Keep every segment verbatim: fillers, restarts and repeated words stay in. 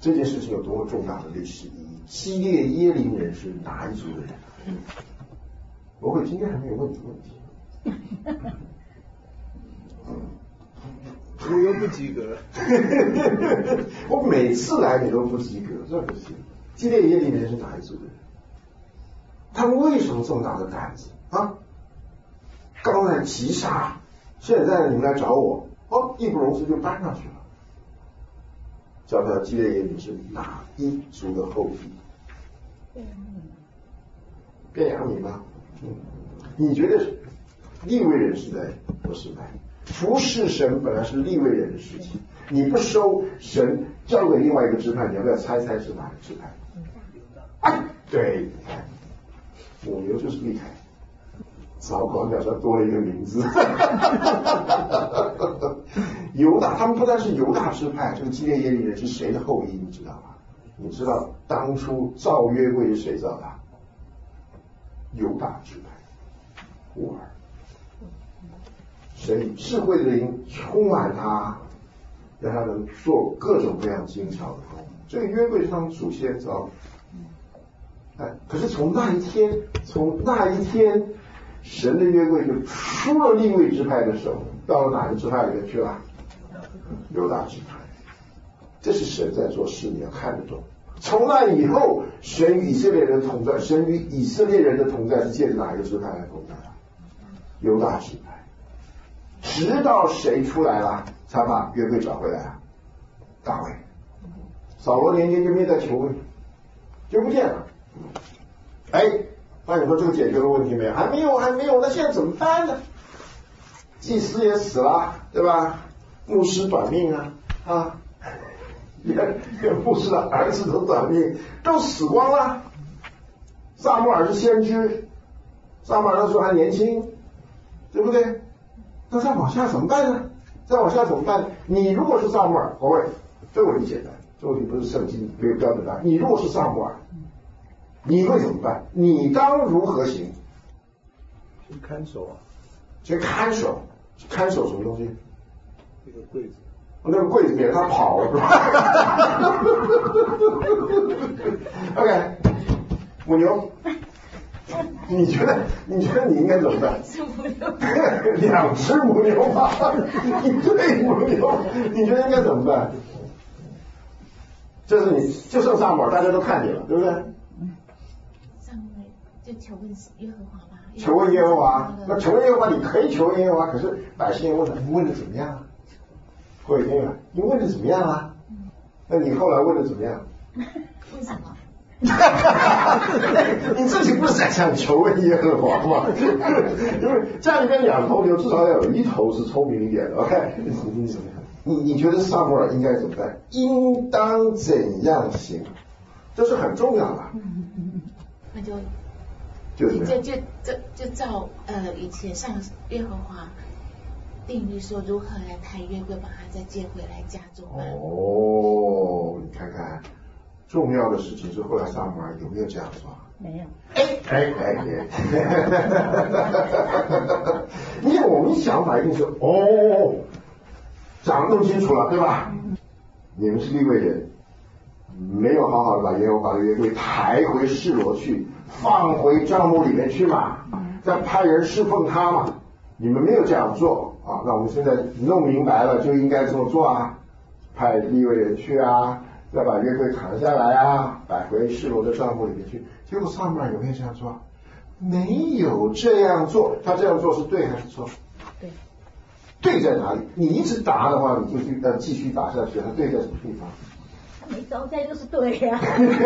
这件事情有多么重大的历史意义？基列耶林人是哪一族的人？我会今天还没有问你问题。 我又不及格。 我每次来你都不及格，这不行。基列耶林人是哪一族的人？他们为什么这么大的胆子啊？刚才急杀，现在你们来找我，哦，义不容辞就搬上去了。叫他基列耶林是哪一族的后裔？便雅悯吗？嗯，你觉得利未人时代不是吧？服侍神本来是利未人的事情，你不收神交给另外一个支派，你要不要猜猜是哪个支派？哎，对，你看，母牛就是厉害。糟糕，表示多了一个名字。犹大，他们不但是犹大支派，这个基列耶利人是谁的后裔？你知道吗？你知道当初造约柜是谁造的？犹大支派，户尔。神以智慧的灵充满他，让他能做各种各样精巧的工。这个约柜是他们祖先造的。哎，可是从那一天，从那一天。神的约柜就出了利未支派的手，到了哪个支派里面去了？犹大支派。这是神在做事，你要看得懂。从那以后，神与以色列人的同在，神与以色列人的同在是借着哪一个支派来同在？犹大支派。直到谁出来了，才把约柜找回来啊？大卫。扫罗年间就灭在求问，就不见了。哎。那你说这个解决了问题没有？还没有，还没有。那现在怎么办呢？祭司也死了，对吧？牧师短命啊啊！连连牧师的儿子都短命，都死光了。撒母耳是先知，撒母耳那时候还年轻，对不对？那再往下怎么办呢？再往下怎么办？你如果是撒母耳，各位，这个问题简单，这个问题不是圣经没有标准答案。你如果是撒母耳。你会怎么办？你当如何行？ 去看守啊！ 去看守，看守什么东西？ 那个柜子。 那个柜子免得他跑了，是吧？OK， 母牛，你觉得？你觉得你应该怎么办？两只母牛吧，一对母牛，你觉得应该怎么办？这是你，就剩撒母耳，大家都看见了，对不对？ 就求问耶和华吧。 求问耶和华，那求问耶和华，你可以求问耶和华，可是百姓问了，你问的怎么样啊？会听了，你问的怎么样啊？那你后来问的怎么样？ 为什么？ 你自己不是在想求问耶和华吗？因为家里面两头牛，至少要有一头是聪明一点的。OK， 你你觉得撒母耳应该怎么办？应当怎样行？这是很重要的。 那就。 就就就就就照呃以前上耶和华定律说如何来抬约柜，把它再接回来家中嘛。 哦，你看看，重要的事情是后来撒母耳有没有这样做？ 没有。 哎哎哎哎！因为我们想法一定是哦，讲得更清楚了，对吧？你们是利未人，没有好好的把耶和华的约柜抬回示罗去。放回帐幕里面去嘛，再派人侍奉他嘛。你们没有这样做啊，那我们现在弄明白了，就应该这么做啊，派利未人去啊，再把约柜扛下来啊，摆回示罗的帐幕里面去。结果撒母耳有没有这样做？没有这样做。他这样做是对还是错？ 对。 对在哪里？你一直答的话，你就去呃继续答下去。他对在什么地方？ 没招灾就是对呀、啊，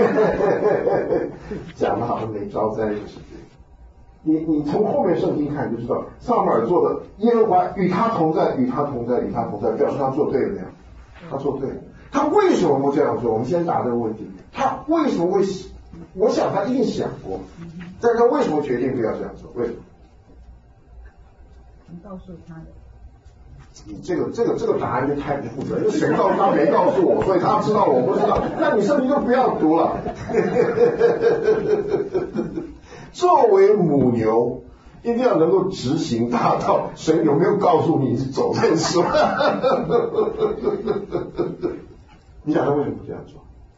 讲的好像没招灾就是对。你你从后面圣经看就知道，撒母耳做的，耶和华与他同在，与他同在，与他同在，表示他做对了没有？他做对了。他为什么不这样做？我们先答这个问题。他为什么会？我想他一定想过，但是他为什么决定不要这样做？为什么？ 你告诉他的。 你这个这个这个答案就太不负责任，因为谁告诉他没告诉我，所以他知道我不知道，那你圣经就不要读了。作为母牛，一定要能够执行大道，神有没有告诉你走这次？你想他为什么不这样做？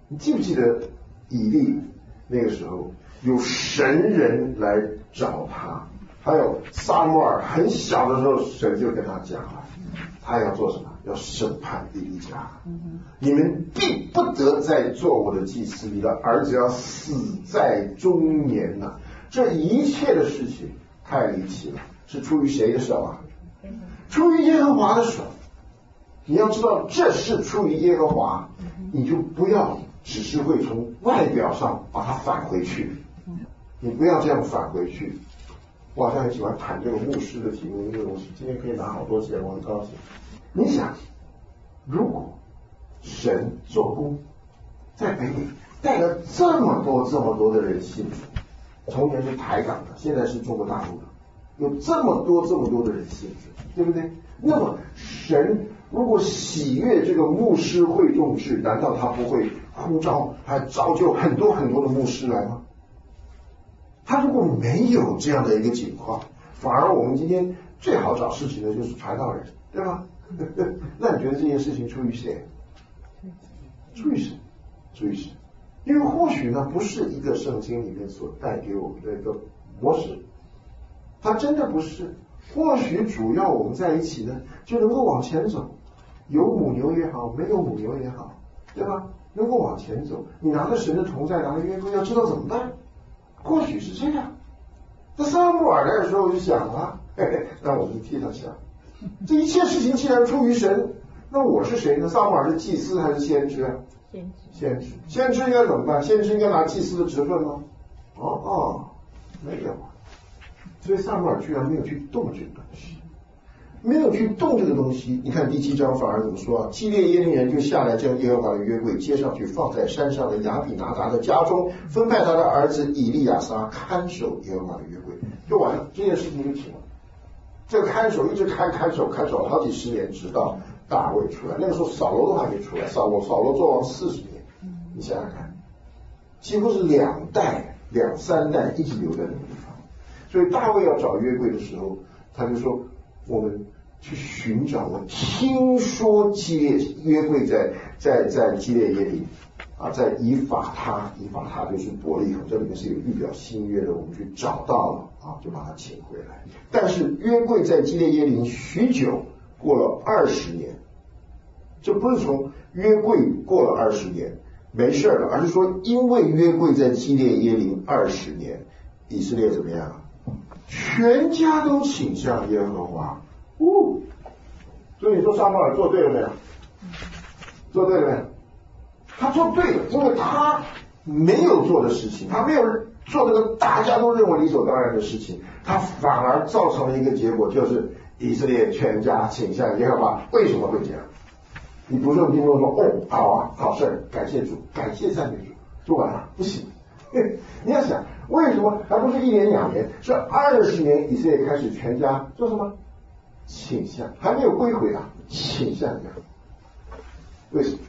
你记不记得以利那个时候有神人来找他，还有撒母耳很小的时候，神就跟他讲了，他要做什么？要审判以利家。你们必不得再做我的祭司，你的儿子要死在中年了。这一切的事情太离奇了，是出于谁的手啊？出于耶和华的手。你要知道这是出于耶和华，你就不要只是会从外表上把它返回去，你不要这样返回去。我好像很喜欢谈这个牧师的题目，因为我今天可以拿好多钱，我很高兴。你想，如果神做工在北美带了这么多这么多的人信主，从前是台港的，现在是中国大陆的，有这么多这么多的人信主，对不对？那么神如果喜悦这个牧师会众制，难道他不会呼召还造就很多很多的牧师来吗？他如果没有这样的一个情况，反而我们今天最好找事情的就是传道人，对吧？那你觉得这件事情出于谁？出于神，出于神。因为或许呢不是一个圣经里面所带给我们的一个模式，它真的不是。或许主要我们在一起呢就能够往前走，有母牛也好，没有母牛也好，对吧？能够往前走，你拿着神的同在，拿着约柜，要知道怎么办。或许是这样。那撒母耳来的时候我就想了，嘿嘿，那我就替他想，这一切事情既然出于神，那我是谁呢？撒母耳是祭司还是先知啊？ 先知。 先知，先知应该怎么办？先知应该拿祭司的职分吗？哦哦，没有。所以撒母耳居然没有去动这个东西，没有去动这个东西。你看第七章反而怎么说啊？基列耶利人就下来将耶和华的约柜接上去，放在山上的亚比拿达的家中，分派他的儿子以利亚撒看守耶和华的约柜，就完了，这件事情就停了。这个看守一直看看守看守了好几十年，直到大卫出来。那个时候扫罗都还没出来，扫罗扫罗做王四十年，你想想看，几乎是两代两三代一直留在那个地方。所以大卫要找约柜的时候，他就说我们去寻找。我听说基列约柜在在在基列耶利啊，在以法他，以法他就是伯利恒，这里面是有预表新约的，我们去找到了啊，就把它请回来。但是约柜在基列耶利许久，过了二十年，这不是从约柜过了二十年没事了，而是说因为约柜在基列耶利二十年，以色列怎么样？全家都倾向耶和华，哦，所以你说撒母耳做对了没有？做对了没有？他做对了，因为他没有做的事情，他没有做那个大家都认为理所当然的事情，他反而造成了一个结果，就是以色列全家倾向耶和华。为什么会这样？你读圣经中说，哦，好啊，好事，感谢主，感谢赞美主，就完了，不行。你要想，为什么还不是一年两年，是二十年以色列开始全家做什么？倾向，还没有归回啊，倾向这样。为什么？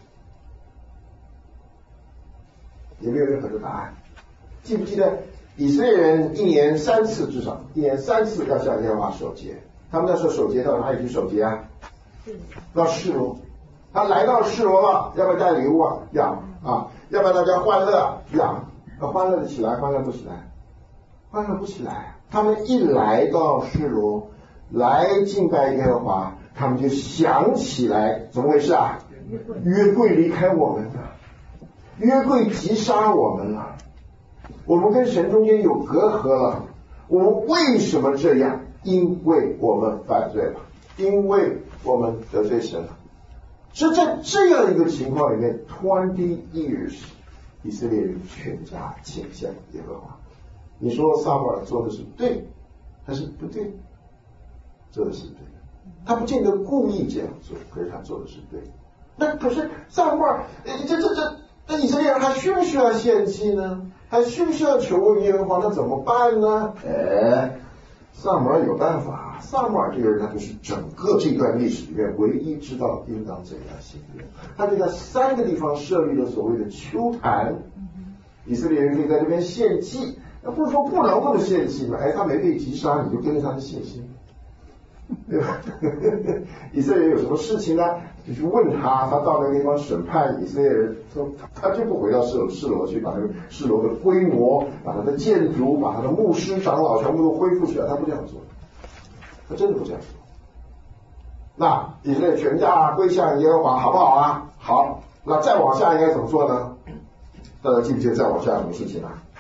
也没有任何的答案。记不记得以色列人一年三次，至少一年三次要向耶和华守节？他们那时候守节到哪里去守节啊？到示罗。他来到示罗了，要不要带礼物啊？要啊。要不要大家欢乐？要。那欢乐的起来，欢乐不起来，欢乐不起来。他们一来到示罗，来敬拜耶和华，他们就想起来怎么回事啊？约柜离开我们了，约柜击杀我们了，我们跟神中间有隔阂了。我们为什么这样？因为我们犯罪了，因为我们得罪神了。是在这样一个情况里面 ，twenty years。以色列人全家倾向耶和华。你说撒母耳做的是对还是不对？做的是对，他不见得故意这样做，可是他做的是对。那可是撒母耳，这这这，那以色列人还需不需要献祭呢？还需不需要求问耶和华？那怎么办呢？哎，撒母耳有办法。撒母耳这个人，他就是整个这段历史里面唯一知道应当怎样行的人。他就在三个地方设立了所谓的丘坛，以色列人可以在这边献祭。那不是说不能不能献祭嘛？哎，他没被击杀，你就跟着他的信心。 对吧？以色列有什么事情呢？就去问他，他到那个地方审判以色列人，说他就不回到示罗示罗去，把那个示罗的规模、把他的建筑、把他的牧师长老全部都恢复起来，他不这样做，他真的不这样做。那以色列全家归向耶和华，好不好啊？好。那再往下应该怎么做呢？大家记不记得再往下什么事情啊？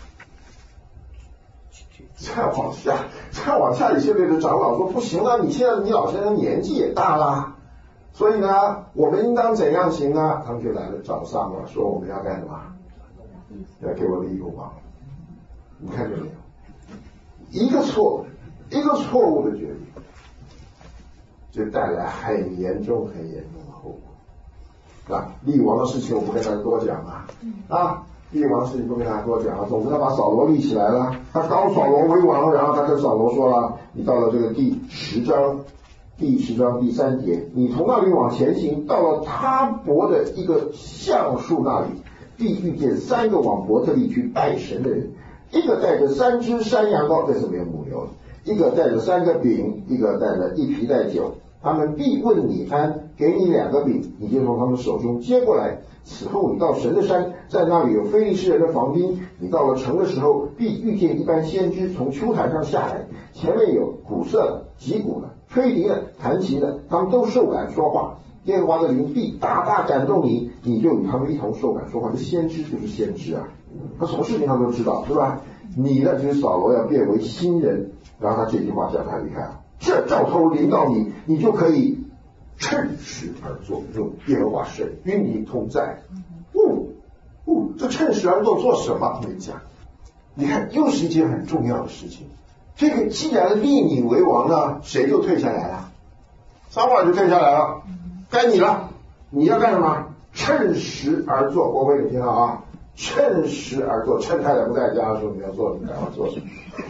再往下，再往下，以色列的长老说不行啊！你现在你老先生年纪也大啦，所以呢，我们应当怎样行呢？他们就来了找撒母耳说我们要干什么？要给我立一个王。你看见没有？一个错，一个错误的决定，就带来很严重、很严重的后果。啊，立王的事情我不跟大家多讲啊，啊。立王事情不跟大家多讲啊，总之他把扫罗立起来了，他高扫罗为王，然后他跟扫罗说了，你到了这个第十章，第十章第三节，你从那里往前行，到了他伯的一个橡树那里，必遇见三个往伯特利去拜神的人，一个带着三只山羊羔，这是没有母牛的，一个带着三个饼，一个带着一皮带酒，他们必问你安，给你两个饼，你就从他们手中接过来。此后你到神的山，在那里有非利士人的防兵，你到了城的时候，必遇见一般先知从丘坛上下来，前面有鼓瑟的、击鼓的、吹笛的、弹琴的，他们都受感说话。耶和华的灵必大大感动你，你就与他们一同受感说话。这先知就是先知啊，他什么事情他都知道，是吧？你呢，就是扫罗要变为新人，然后他这句话讲他，你看，这兆头临到你，你就可以趁时而作，用耶和华神与你同在。哦哦，这趁时而作做什么？没讲。你看，又是一件很重要的事情。这个既然立你为王呢，谁就退下来了？撒母耳就退下来了，该你了。你要干什么？趁时而作。国会你听到啊？趁时而作，趁太太不在家的时候你要做，你赶快做什么？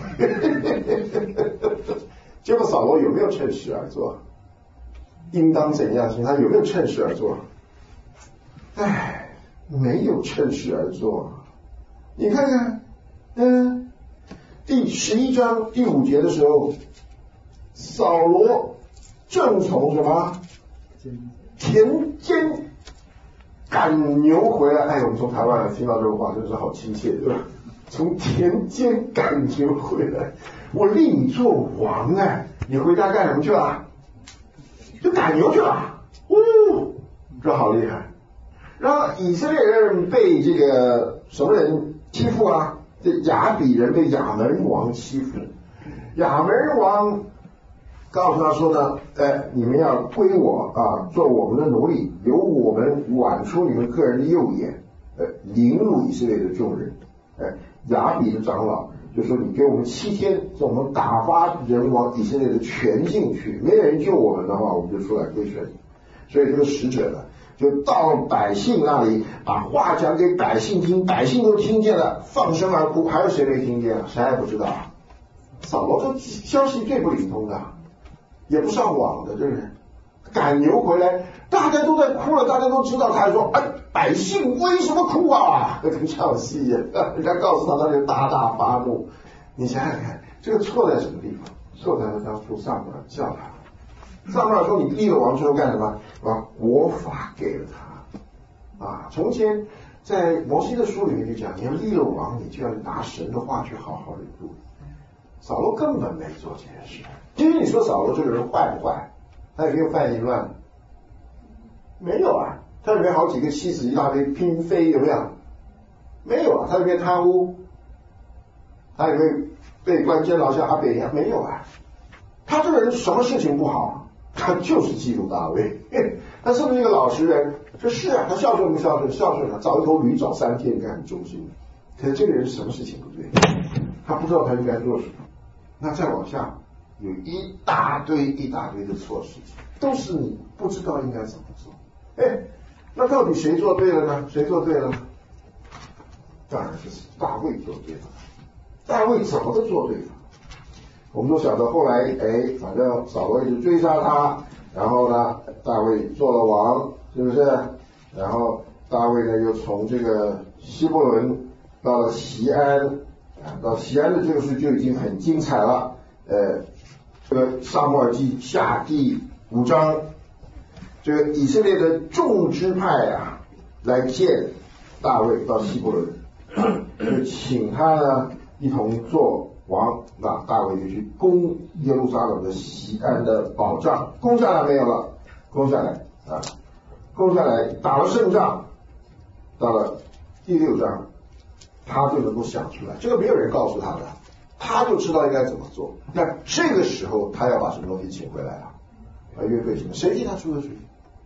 结果扫罗有没有趁时而作？应当怎样行？他有没有趁势而做？哎，没有趁势而做。你看看，嗯，第十一章第五节的时候，扫罗正从什么田间赶牛回来。哎，我们从台湾听到这个话，真是好亲切，对吧？从田间赶牛回来，我立你做王哎，你回家干什么去了？就赶牛去了，呜，这好厉害！然后以色列人被这个什么人欺负啊？这亚比人被亚门王欺负，亚门王告诉他说呢，哎，你们要归我啊，做我们的奴隶，由我们挽出你们个人的右眼，呃，凌辱以色列的众人。哎，亚比的长老就说你给我们七天，我们打发人往以色列的全境去，没人救我们的话，我们就出来归顺。所以这个使者呢，就到百姓那里，把话讲给百姓听，百姓都听见了，放声而哭。还有谁没听见啊？谁还不知道啊？扫罗这消息最不灵通的，也不上网的，对不对？赶牛回来，大家都在哭了，大家都知道，他还说：“哎，百姓为什么哭啊？”跟唱戏一样，人家告诉他，他就大大发怒。你想想看，这个错在什么地方？错在他当初撒母耳叫他。撒母耳说：“你立了王之后干什么？把国法给了他。啊，从前在摩西的书里面就讲，你要立了王，你就要拿神的话去好好的读。扫罗根本没做这件事。其实你说扫罗这个人坏不坏？他有没有犯淫乱？没有啊。他有没有好几个妻子一大堆嫔妃？有没有？没有啊。他有没有贪污？他有没有被关监牢像阿北一样？没有啊。他这个人什么事情不好？他就是嫉妒大卫。他是不是一个老实人？这是啊。他孝顺不孝顺？孝顺啊。找一头驴找三天，你看很忠心。可是这个人什么事情不对？他不知道他应该做什么。那再往下。有一大堆一大堆的错事情，都是你不知道应该怎么做。哎，那到底谁做对了呢？谁做对了呢？当然是大卫做对了。大卫怎么个做对了？我们都晓得后来，哎，反正扫罗一直追杀他，然后呢，大卫做了王，是不是？然后大卫呢又从这个希伯伦到了锡安，啊，到锡安的这个事就已经很精彩了。呃， 这个撒母耳记下第五章，这个以色列的众支派啊来见大卫到希伯伦，就请他呢一同做王。那大卫就去攻耶路撒冷的西安的保障，攻下来没有了？攻下来啊，攻下来打了胜仗。到了第六章，他就能够想出来，这个没有人告诉他的，他就知道应该怎么做。但这个时候他要把什么东西请回来啊？把约柜请，谁替他出的主意？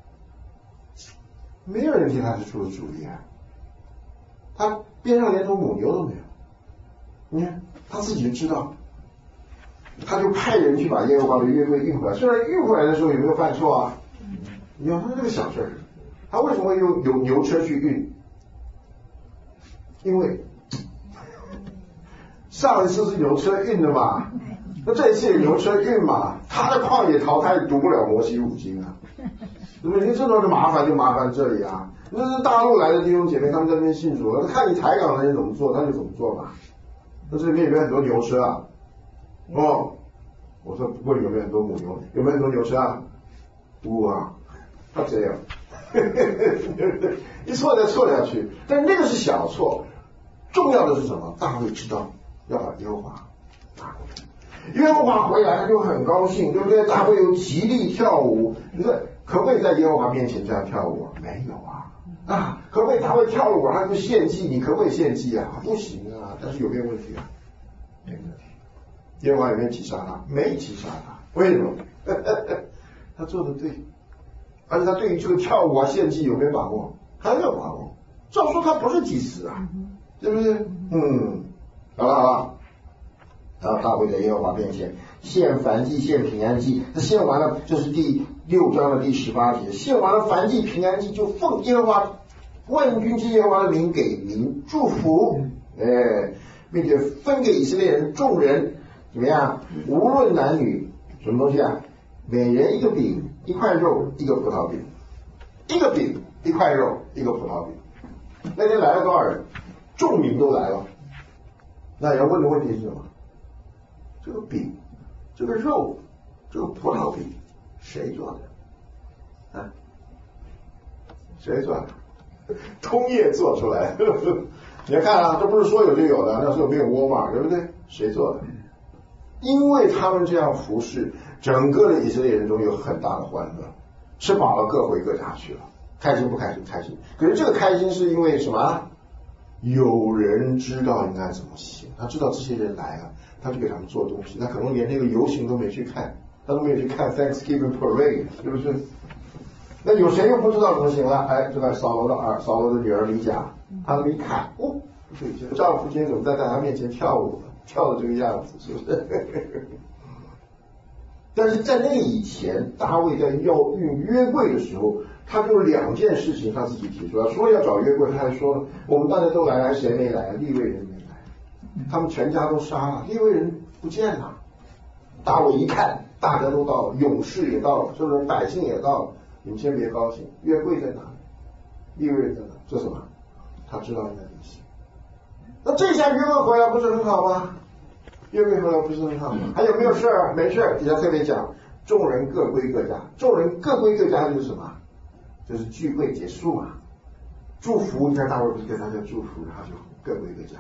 没有人替他出的主意啊！他边上连头母牛都没有。你看他自己就知道，他就派人去把耶和华的约柜运回来。虽然运回来的时候有没有犯错啊？你要说这个小事儿，他为什么会用有牛车去运？因为上一次是牛车运的嘛，那这一次也牛车运嘛，他的旷野淘汰读不了摩西五经啊，对不对？你这种的麻烦就麻烦这里啊。那是大陆来的弟兄姐妹，他们在那边信主，他看你台港的人怎么做，他就怎么做嘛。那这里面有没有很多牛车啊？哦，我说不问有没有很多母牛，有没有很多牛车啊？无啊，他这样，一错再错下去，但那个是小错。重要的是什么？大卫知道要把耶和华拿回来，耶和华回来他就很高兴，对不对？大卫有极力跳舞，你说可不可以在耶和华面前这样跳舞啊？没有啊，啊，可不可以他会跳舞，他就献祭，你可不可以献祭啊？不行啊，但是有没有问题啊？没问题。耶和华有没有击杀他？没击杀他，为什么？他做的对，而且他对于这个跳舞啊、献祭有没有把握？很有把握。照说他不是祭司啊。对不对？嗯，好了好了，然后大卫在耶和华面前献燔祭、献平安祭，他献完了，这是第六章的第十八节，献完了燔祭、平安祭，就奉耶和华万军之耶和华的名给民祝福，哎，并且分给以色列人众人怎么样？无论男女，什么东西啊？每人一个饼，一块肉，一个葡萄饼，一个饼，一块肉，一个葡萄饼。那天来了多少人？众民都来了，那要问的问题是什么？这个饼，这个肉，这个葡萄饼，谁做的？啊？谁做的？通业做出来。你看啊，这不是说有就有的，那时候没有沃尔玛，对不对？谁做的？因为他们这样服侍，整个的以色列人中有很大的欢乐，吃饱了各回各家去了，开心不开心？开心。可是这个开心是因为什么？有人知道应该怎么行，他知道这些人来了，他就给他们做东西，他可能连那个游行都没去看，他都没有去看 Thanksgiving Parade， 是不是？那有谁又不知道怎么行了？哎，这个扫罗的儿，扫罗的女儿米甲，他那么一看，哦，对，这个丈夫今天怎么在大家面前跳舞，跳的这个样子，是不是？但是在那个以前，大卫在要运约柜的时候，他就两件事情他自己提出来，说要找约柜，他还说了，我们大家都来了，谁没来？利未人没来，他们全家都杀了，利未人不见了。大卫一看，大家都到了，勇士也到了，是不是？百姓也到了，你们先别高兴，约柜在哪里？利未人在哪？这是什么？他知道应该怎么行。那这下约柜回来不是很好吗？约柜回来不是很好吗？还有没有事儿？没事儿。底下特别讲，众人各归各家，众人各归各家就是什么？就是聚会结束嘛，祝福。你看大卫不是给大家祝福，然后就各归各家。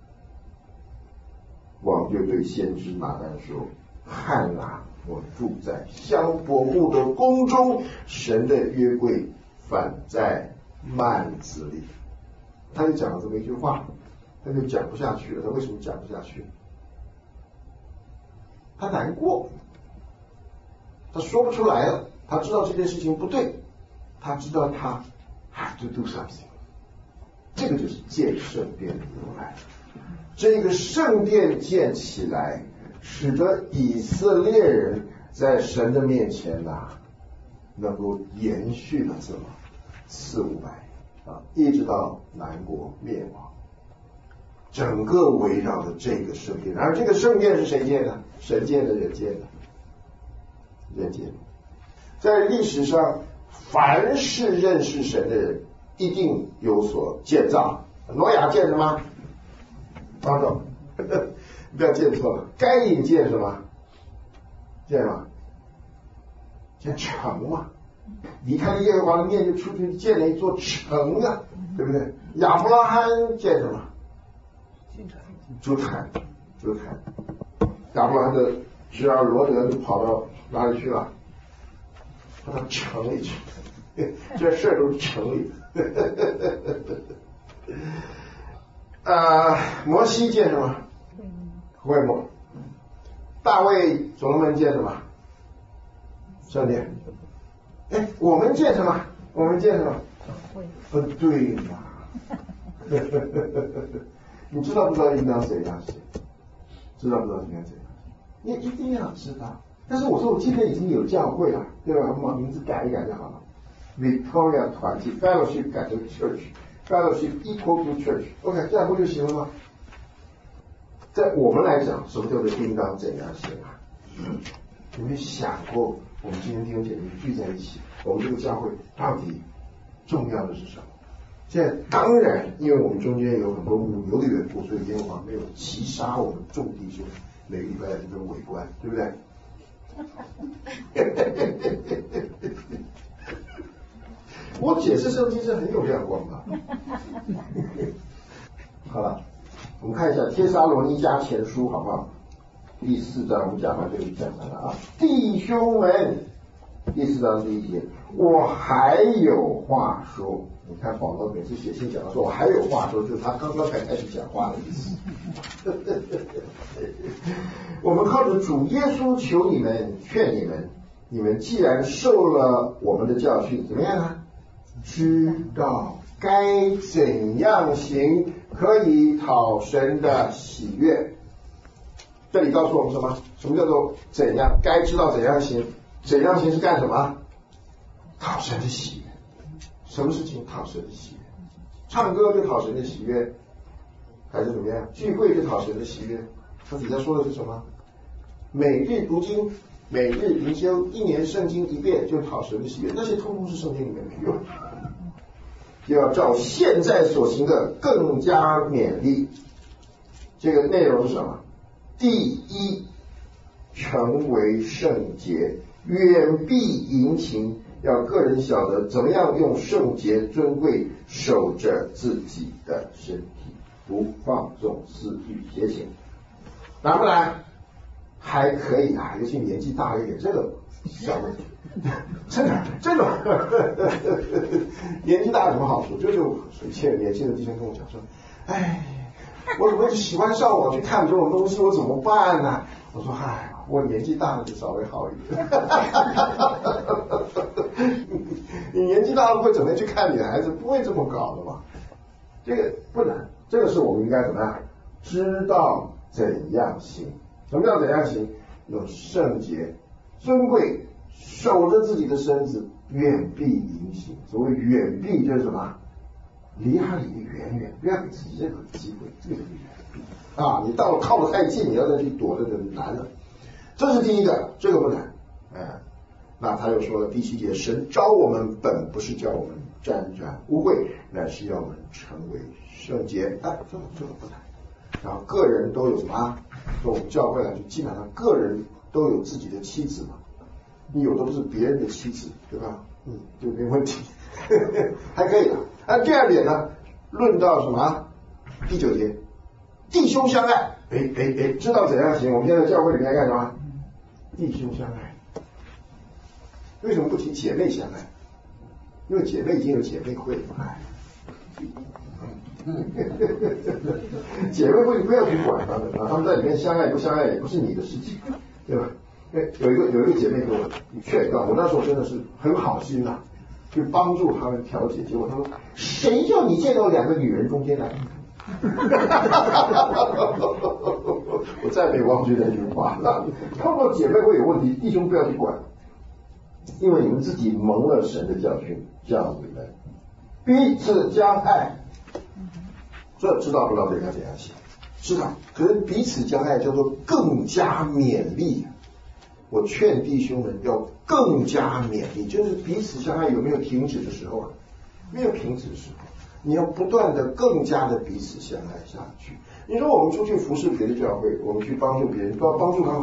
王就对先知拿单说：“看啊，我住在香柏木的宫中，神的约柜反在幔子里。”他就讲了这么一句话，他就讲不下去了。他为什么讲不下去？他难过，他说不出来了。他知道这件事情不对，他知道他 have to do something。这个就是建圣殿的由来。这个圣殿建起来，使得以色列人在神的面前呐、啊，能够延续了这么四五百啊，一直到南国灭亡。整个围绕着这个圣殿，而这个圣殿是谁建的？神建的，人建的，人建的。在历史上，凡是认识神的人，一定有所建造。挪亚建什么？当中，不要建错了。该隐建什么？ 见吗？见城嘛，离开了耶和华的面，就出去建了一座城啊，对不对？亚伯拉罕建什么？筑坛，筑坛。亚伯拉罕的侄儿罗德就跑到哪里去了？跑到城里去，这事儿都是城里的。啊，摩西建什么？会幕。大卫所罗门建什么？圣殿。哎，我们建什么？我们建什么？呃，对嘛。你知道不知道应当怎样写？知道不知道应该怎样？你一定要知道。但是我说我今天已经有教会了，对吧？我把名字改一改就好了。Victoria 团体 Fellowship 改成 Church，Fellowship equal to Church。OK， 这样不就行了吗？在我们来讲，什么叫做应当怎样行啊？有没有想过，我们今天弟兄姐妹聚在一起，我们这个教会到底重要的是什么？现在当然，因为我们中间有很多五流的缘故，所以耶和华没有击杀我们众弟兄，每个礼拜来这边围观，对不对？我解释圣经是很有亮光的。好了，我们看一下帖撒罗尼迦前书好不好？第四章我们讲完这个讲完了啊，弟兄们，第四章第一节，我还有话说。你看保罗每次写信讲的说我还有话说，就是他刚刚才开始讲话的意思。我们靠着主耶稣求你们，劝你们，你们既然受了我们的教训，怎么样啊？知道该怎样行，可以讨神的喜悦。这里告诉我们什么？什么叫做怎样？该知道怎样行，怎样行是干什么？讨神的喜悦。什么事情讨神的喜悦？唱歌就讨神的喜悦，还是怎么样？聚会就讨神的喜悦？他底下说的是什么？每日读经，每日灵修，一年圣经一遍就讨神的喜悦，那些通通是圣经里面没有。就要照现在所行的更加勉励。这个内容是什么？第一，成为圣洁，远避淫情。要个人晓得怎么样用圣洁尊贵守着自己的身体，不放纵私欲邪情。难不难？还可以啊，尤其年纪大一点，这个小问题，真的这种年纪大有什么好处？这就以前年轻的弟兄跟我讲说，哎，我怎么喜欢上网去看这种东西，我怎么办呢？我说嗨，我年纪大了就稍微好一点。你年纪大了会怎么去看女孩子？不会这么搞的嘛。这个不难，这个是我们应该怎么样？知道怎样行。什么叫怎样行？有圣洁、尊贵，守着自己的身子，远避淫行。所谓远避就是什么？离他离得远远，不要给自己任何机会，这个就是远避啊！你到了靠得太近，你要再去躲，这个难了。这是第一个，这个不难。哎，那他又说了第七节，神召我们本不是叫我们沾沾污秽，乃是要我们成为圣洁。哎，这个这个不难。然后个人都有什么？从我们教会来就基本上个人都有自己的妻子嘛。你有的不是别人的妻子，对吧？嗯，就没问题，还可以的。那第二点呢，论到什么？第九节，弟兄相爱。哎哎哎，知道怎样行？我们现在教会里面干什么？弟兄相爱。为什么不提姐妹相爱？因为姐妹已经有姐妹会了。姐妹会不要去管他们啊，他们在里面相爱不相爱也不是你的事情，对吧？有一个有一个姐妹给我劝告，我那时候真的是很好心呐、啊，去帮助他们调解。结果他说：“谁叫你见到两个女人中间来？”我再没忘记那句话。他说姐妹会有问题，弟兄不要去管，因为你们自己蒙了神的教训，叫你们彼此相爱。这知道不知道人家怎样写？知道，可是彼此相爱叫做更加勉励。我劝弟兄们要更加勉励，就是彼此相爱有没有停止的时候啊？没有停止的时候，你要不断的更加的彼此相爱下去。你说我们出去服侍别的教会，我们去帮助别人，都要帮助他们干什么？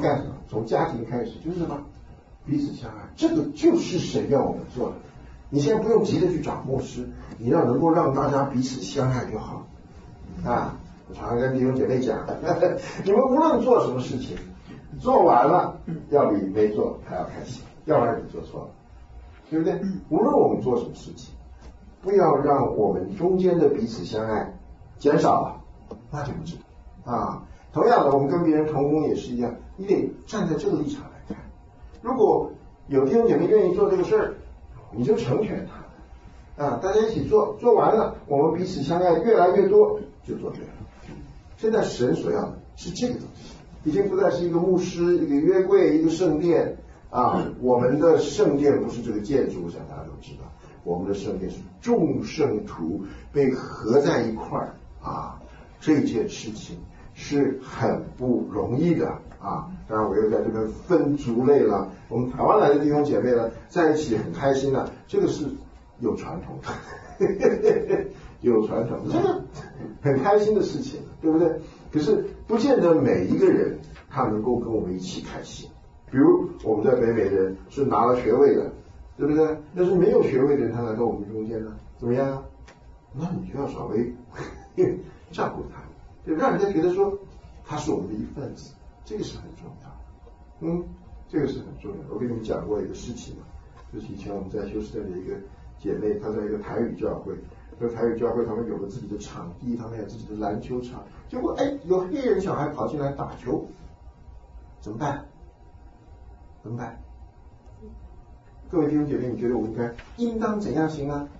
从家庭开始就是什么？彼此相爱，这个就是神要我们做的。你现在不用急着去找牧师，你要能够让大家彼此相爱就好。啊，我常常跟弟兄姐妹讲，你们无论做什么事情，做完了要比没做还要开心，要不然你做错了，对不对？无论我们做什么事情，不要让我们中间的彼此相爱减少了，那就不值得啊。同样的，我们跟别人同工也是一样，你得站在这个立场来看。如果有弟兄姐妹愿意做这个事儿，你就成全他啊，大家一起做，做完了，我们彼此相爱越来越多，就做对了。现在神所要的是这个东西，已经不再是一个牧师、一个约柜、一个圣殿啊。我们的圣殿不是这个建筑，我想大家都知道，我们的圣殿是众圣徒被合在一块儿啊，这件事情是很不容易的啊。当然我又在这边分族类了，我们台湾来的弟兄姐妹呢在一起很开心的，这个是有传统的有传统的，这个很开心的事情，对不对？可是不见得每一个人他能够跟我们一起开心。比如我们在北美的是拿了学位的，对不对？但是没有学位的人他来到我们中间呢，怎么样？那你就要稍微照顾他，就让人家觉得说他是我们的一份子，这个是很重要的。嗯，这个是很重要的。我跟你们讲过一个事情嘛，就是以前我们在休斯顿的一个姐妹，她在一个台语教会，那台语教会他们有了自己的场地，他们有自己的篮球场，结果哎，有黑人小孩跑进来打球，怎么办？怎么办？各位弟兄姐妹，你觉得我们应该应当怎样行呢？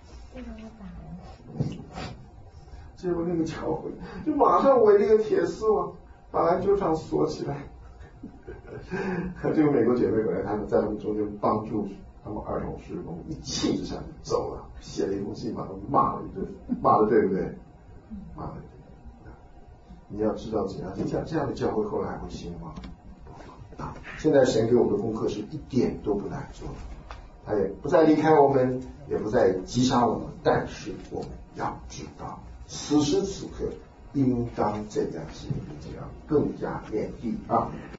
结果那个教会就马上围了一个铁丝网，把篮球场锁起来。这个美国姐妹回来，他们在他们中间帮助他们儿童事工，一气之下就走了，写了一封信把他们骂了一顿，骂的对不对？骂的对。你要知道怎样，这样这样的教会后来还会兴旺。啊，现在神给我们的功课是一点都不难做，他也不再离开我们，也不再击杀我们，但是我们要知道，此时此刻应当怎样行，这样更加勉励啊。